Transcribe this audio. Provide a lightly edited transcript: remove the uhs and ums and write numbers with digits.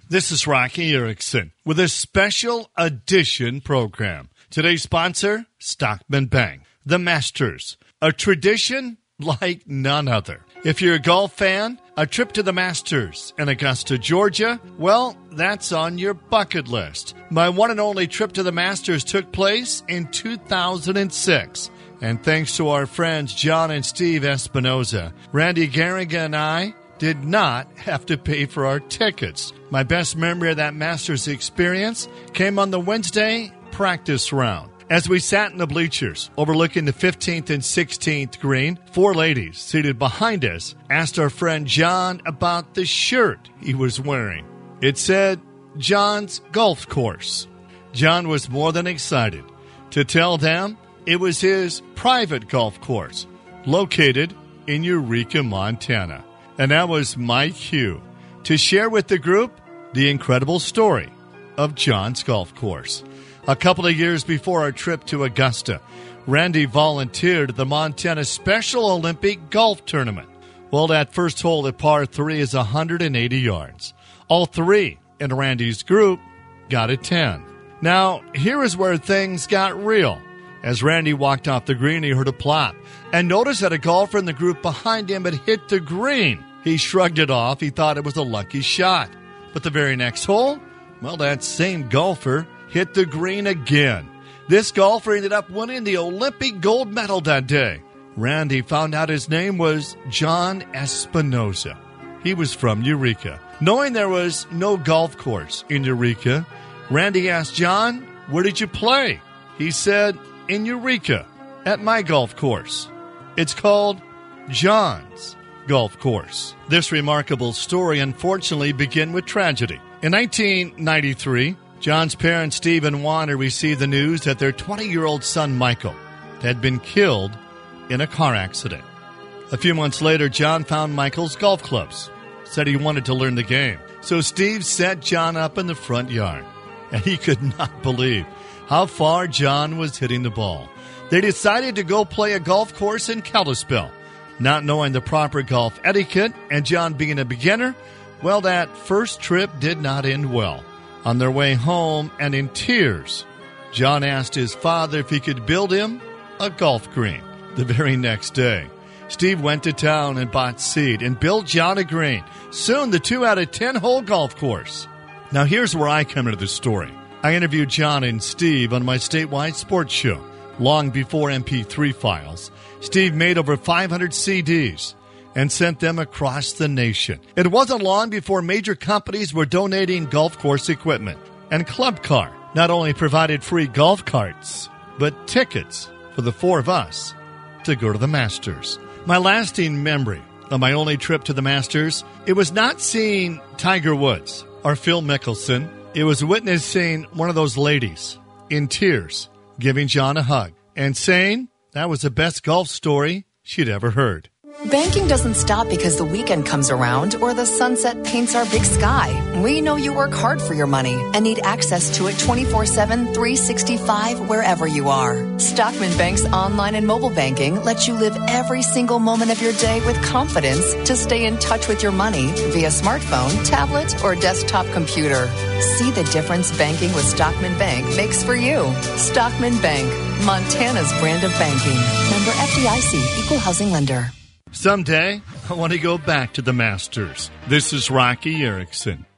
This is Rocky Erickson with a special edition program. Today's sponsor, Stockman Bank. The Masters, a tradition like none other. If you're a golf fan, a trip to the Masters in Augusta, Georgia, well, that's on your bucket list. My one and only trip to the Masters took place in 2006. And thanks to our friends John and Steve Espinoza, Randy Garriga and I did not have to pay for our tickets. My best memory of that Masters experience came on the Wednesday practice round. As we sat in the bleachers overlooking the 15th and 16th green, four ladies seated behind us asked our friend John about the shirt he was wearing. It said, John's Golf Course. John was more than excited to tell them it was his private golf course located in Eureka, Montana. And that was my cue to share with the group the incredible story of John's Golf Course. A couple of years before our trip to Augusta, Randy volunteered at the Montana Special Olympic Golf Tournament. Well, that first hole at par 3 is 180 yards. All three in Randy's group got a 10. Now, here is where things got real. As Randy walked off the green, he heard a plop and noticed that a golfer in the group behind him had hit the green. He shrugged it off. He thought it was a lucky shot. But the very next hole, well, that same golfer hit the green again. This golfer ended up winning the Olympic gold medal that day. Randy found out his name was John Espinoza. He was from Eureka. Knowing there was no golf course in Eureka, Randy asked John, "Where did you play?" He said, "In Eureka, at my golf course. It's called John's Golf Course." This remarkable story unfortunately began with tragedy. In 1993, John's parents, Steve and Wanda, received the news that their 20-year-old son, Michael, had been killed in a car accident. A few months later, John found Michael's golf clubs, said he wanted to learn the game. So Steve set John up in the front yard, and he could not believe how far John was hitting the ball. They decided to go play a golf course in Kalispell. Not knowing the proper golf etiquette and John being a beginner, well, that first trip did not end well. On their way home and in tears, John asked his father if he could build him a golf green. The very next day, Steve went to town and bought seed and built John a green. Soon, the two had a 10-hole golf course. Now, here's where I come into the story. I interviewed John and Steve on my statewide sports show. Long before MP3 files, Steve made over 500 CDs and sent them across the nation. It wasn't long before major companies were donating golf course equipment. And Club Car not only provided free golf carts, but tickets for the four of us to go to the Masters. My lasting memory of my only trip to the Masters, it was not seeing Tiger Woods or Phil Mickelson. It was witnessing one of those ladies in tears giving John a hug and saying that was the best golf story she'd ever heard. Banking doesn't stop because the weekend comes around or the sunset paints our big sky. We know you work hard for your money and need access to it 24/7, 365 wherever you are. Stockman Bank's online and mobile banking lets you live every single moment of your day with confidence to stay in touch with your money via smartphone, tablet, or desktop computer. See the difference banking with Stockman Bank makes for you. Stockman Bank, Montana's brand of banking. Member FDIC, Equal Housing Lender. Someday, I want to go back to the Masters. This is Rocky Erickson.